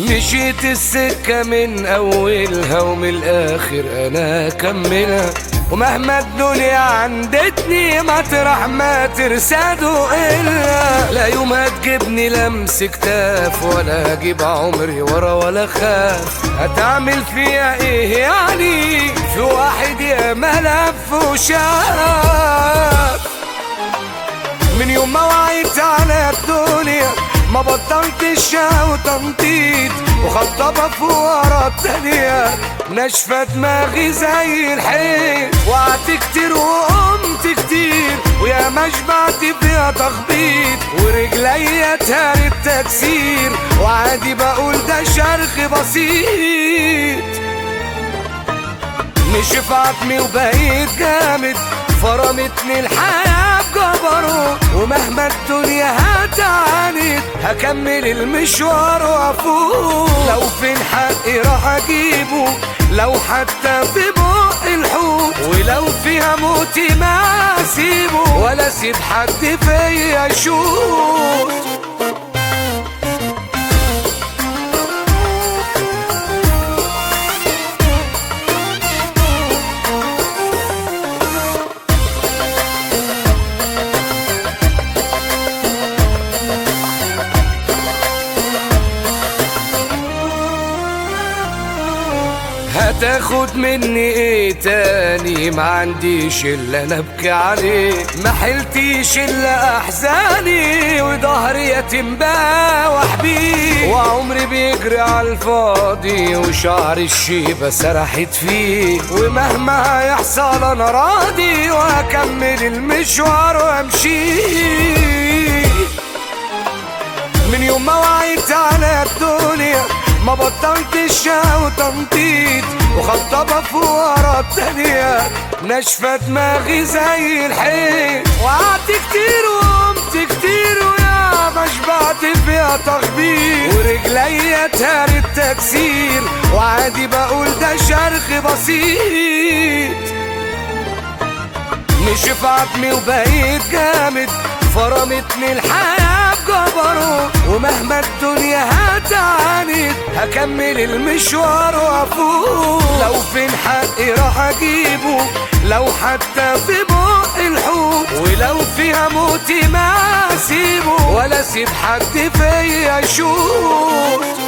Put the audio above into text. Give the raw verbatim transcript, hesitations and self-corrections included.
مشيت السكة من أولها ومن الآخر أنا أكملها، ومهما الدنيا عندتني مطرح ما ترسده إلا لا يوم هتجيبني لمس كتاف ولا هجيب عمري ورا ولا خاف. هتعمل فيها إيه يعني في واحد يا ملف وشاف؟ من يوم ما وعيت على الدنيا ما بطلتش وتنطيط وخطبة في ورا التانية، ناشفة دماغي زي الحيط، وقعت كتير وقمت كتير ويا ما شبعت فيها تخبيط، ورجليا اتهرت تكسير وعادي بقول ده شرخ بسيط. نشف عظمي وبقيت جامد، فرمتني الحياة بجبروت، ومهما الدنيا هتعاند هكمل المشوار وافوق. لو فين حقي راح اجيبه، لو حتى في بق الحوت، ولو فيها موتي ما اسيبه ولا اسيب حد فيا يشوت. هتاخد مني ايه تاني؟ ما عنديش الا انا ابكي عليه، ما حلتيش الا احزاني، وظهري يتيم بواح بيه، وعمري بيجري على الفاضي، وشعر الشيبة سرحت فيه، ومهما هيحصل انا راضي، وهكمل المشوار وامشي. من يوم ما وعيت على الدنيا ما بطلتش وتنطيط وخطبة في ورا التانية، ناشفة دماغي زي الحيط، وقعدت كتير وقمت كتير ويا ما شبعت فيها تخبيط، ورجليا اتهرت تكسير وعادي بقول ده شرخ بسيط. نشف عظمي وبقيت جامد، فرمتني الحياة بجبروت، ومهما الدنيا هتعاند هكمل المشوار وافوق. لو فين حقي راح اجيبه، لو حتى في بق الحوت، ولو فيها موتي ما اسيبه ولا اسيب حد فيا يشوت.